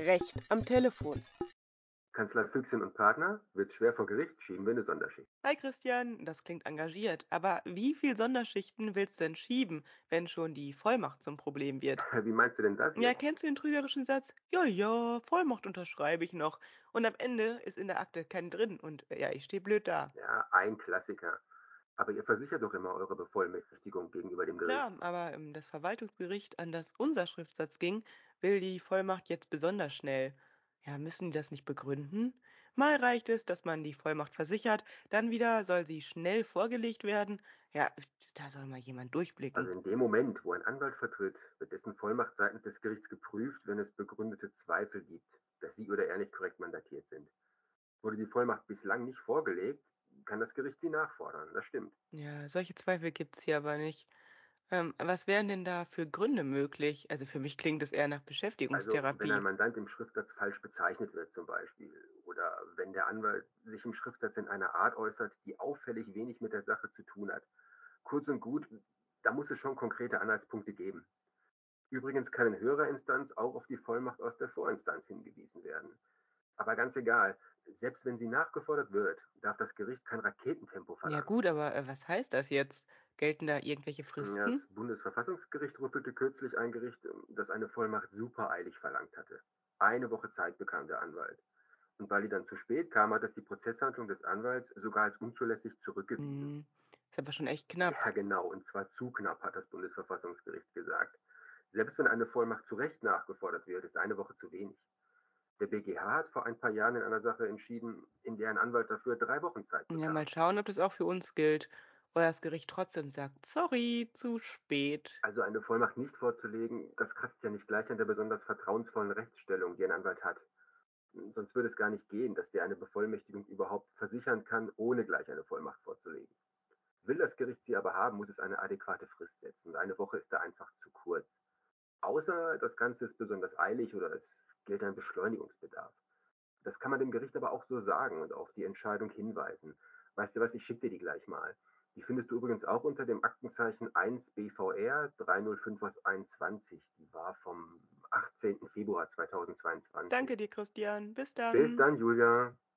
Recht am Telefon. Kanzlei Füchschen und Partner wird schwer vor Gericht, schieben wir eine Sonderschicht. Hi Christian, das klingt engagiert, aber wie viel Sonderschichten willst du denn schieben, wenn schon die Vollmacht zum Problem wird? Wie meinst du denn das Ja, jetzt? kennst du den trügerischen Satz? Ja, ja, Vollmacht unterschreibe ich noch. Und am Ende ist in der Akte kein drin und ja, ich stehe blöd da. Ja, ein Klassiker. Aber ihr versichert doch immer eure Bevollmächtigung gegenüber dem Gericht. Klar, aber das Verwaltungsgericht, an das unser Schriftsatz ging, will die Vollmacht jetzt besonders schnell. Ja, müssen die das nicht begründen? Mal reicht es, dass man die Vollmacht versichert, dann wieder soll sie schnell vorgelegt werden. Ja, da soll mal jemand Also durchblicken. in dem Moment, wo ein Anwalt vertritt, wird dessen Vollmacht seitens des Gerichts geprüft, wenn es begründete Zweifel gibt, dass sie oder er nicht korrekt mandatiert sind. Wurde die Vollmacht bislang nicht vorgelegt, kann das Gericht sie nachfordern. Das stimmt. Ja, solche Zweifel gibt's hier aber nicht. Was wären denn da für Gründe möglich? Also für mich klingt es eher nach Also wenn ein Beschäftigungstherapie. Mandant im Schriftsatz falsch bezeichnet wird zum Beispiel oder wenn der Anwalt sich im Schriftsatz in einer Art äußert, die auffällig wenig mit der Sache zu tun hat. Kurz und gut, da muss es schon konkrete Anhaltspunkte geben. Übrigens kann in höherer Instanz auch auf die Vollmacht aus der Vorinstanz hingewiesen werden. Aber ganz egal, selbst wenn sie nachgefordert wird, darf das Gericht kein Raketentempo Ja verlangen. gut, aber was heißt das jetzt? Gelten da irgendwelche Das Fristen? Bundesverfassungsgericht rüffelte kürzlich ein Gericht, das eine Vollmacht supereilig verlangt hatte. Eine Woche Zeit bekam der Anwalt. Und weil die dann zu spät kam, hat es die Prozesshandlung des Anwalts sogar als unzulässig zurückgewiesen. Hm, ist aber schon echt knapp. Ja, genau, und zwar zu knapp, hat das Bundesverfassungsgericht gesagt. Selbst wenn eine Vollmacht zu Recht nachgefordert wird, ist eine Woche zu wenig. Der BGH hat vor ein paar Jahren in einer Sache entschieden, in der ein Anwalt dafür 3 Wochen Zeit Ja, mal bekam. schauen, ob das auch für uns gilt. Oder das Gericht trotzdem sagt, sorry, zu spät. Also eine Vollmacht nicht vorzulegen, das kratzt ja nicht gleich an der besonders vertrauensvollen Rechtsstellung, die ein Anwalt hat. Sonst würde es gar nicht gehen, dass der eine Bevollmächtigung überhaupt versichern kann, ohne gleich eine Vollmacht vorzulegen. Will das Gericht sie aber haben, muss es eine adäquate Frist setzen. Eine Woche ist da einfach zu kurz. Außer das Ganze ist besonders eilig oder es gilt ein Beschleunigungsbedarf. Das kann man dem Gericht aber auch so sagen und auf die Entscheidung hinweisen. Weißt du was, ich schicke dir die gleich mal. Die findest du übrigens auch unter dem Aktenzeichen 1 BVR 305 aus 21. Die war vom 18. Februar 2022. Danke dir, Christian. Bis Bis dann. dann, Julia.